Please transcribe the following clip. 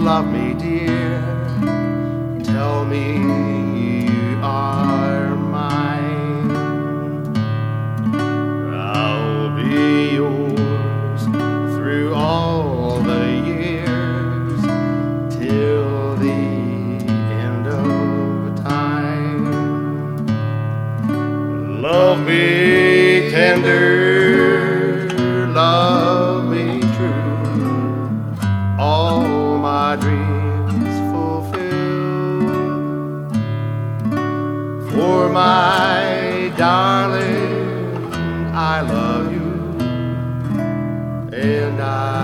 love me, dear. Tell me you are mine. I'll be yours through all the years till the end of time. Love me tender, love me true, all my dreams fulfill. For my darling, I love you, and I